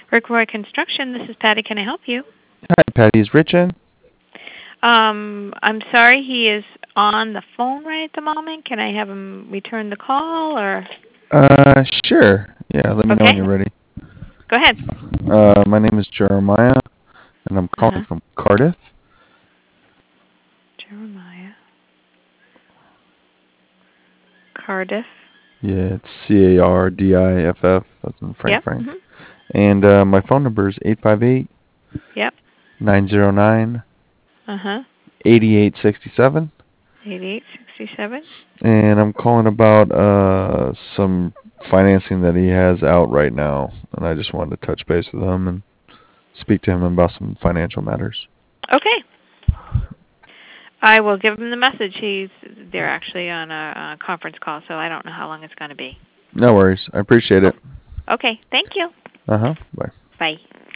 Rick Roy Construction, this is Patty. Can I help you? Hi, Patty. Is Rich in? I'm sorry, he is on the phone right at the moment. Can I have him return the call or? Sure. Yeah, let me know when Okay, you're ready. go ahead. My name is Jeremiah, and I'm calling Uh-huh. from Cardiff. Jeremiah. Cardiff. Yeah, it's Cardiff. That's in Yep. Frank. Mhm. And my phone number is 858 Yep. 909 Uh-huh. 8867. 8867. And I'm calling about some financing that he has out right now, and I just wanted to touch base with him and speak to him about some financial matters. Okay. I will give him the message. They're actually on a conference call, so I don't know how long it's going to be. No worries. I appreciate Oh, it. okay. Thank you. Uh-huh. Bye. Bye.